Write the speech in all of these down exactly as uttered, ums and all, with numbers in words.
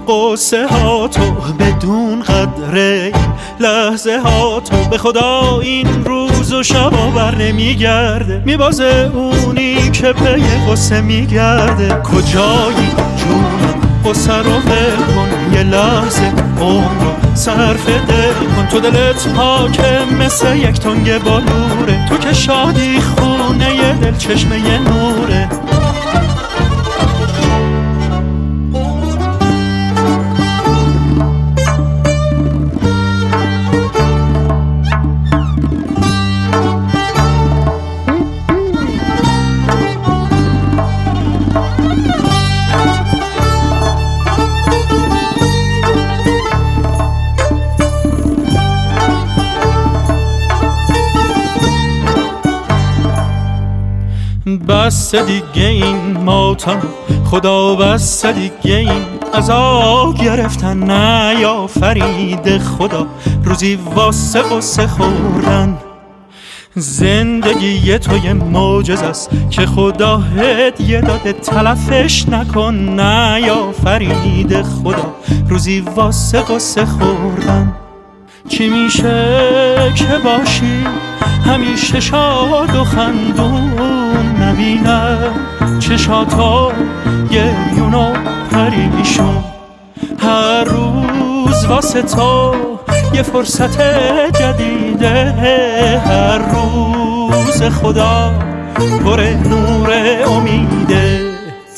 قصه ها تو بدون قدر این لحظه ها تو، به خدا این روز و شبا بر نمیگرده، میبازه اونی که پی قصه میگرده. کجایی جونم قصه رو ول کن، یه لحظه عمر رو صرف دل کن. تو دلت پاکه مثل یک تنگ بالوره، تو که شادی خونه ی دل چشمه ی نوره. بس دیگه این ماتم خدا، بس دیگه این عذاب گرفتن، نه یا فرید خدا روزی واسه قصه خوردن. زندگی تو یه معجزه است که خدا هدیه داده، تلفش نکن، نه یا فرید خدا روزی واسه قصه خوردن. چی میشه که باشی همیشه شاد و خندون، نبینه چشاتا گریون و پریشون. هر روز واسه تو یه فرصت جدیده، هر روز خدا پر نور امیده.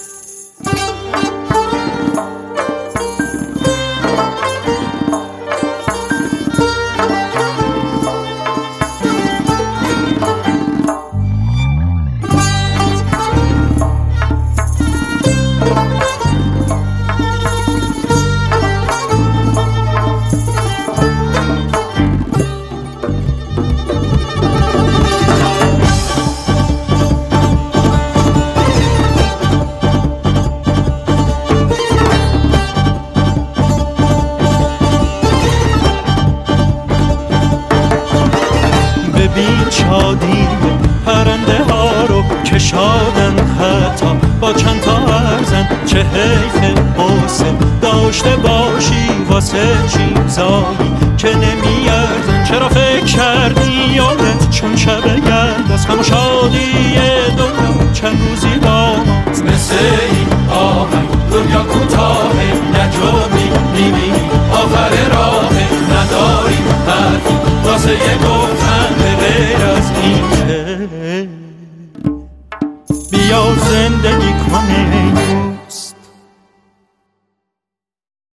ببین شادی پرنده ها رو که شادن، حتی با چند تا ارزن. چه حیف قصه داشته باشی واسه چیزایی که نمیارزن. چرا فکر کردی یادت چون شب گرد است، غم و شادی دنیا چند روزی با ماست. مثل این آهنگ دنیا کوتاه، نجامی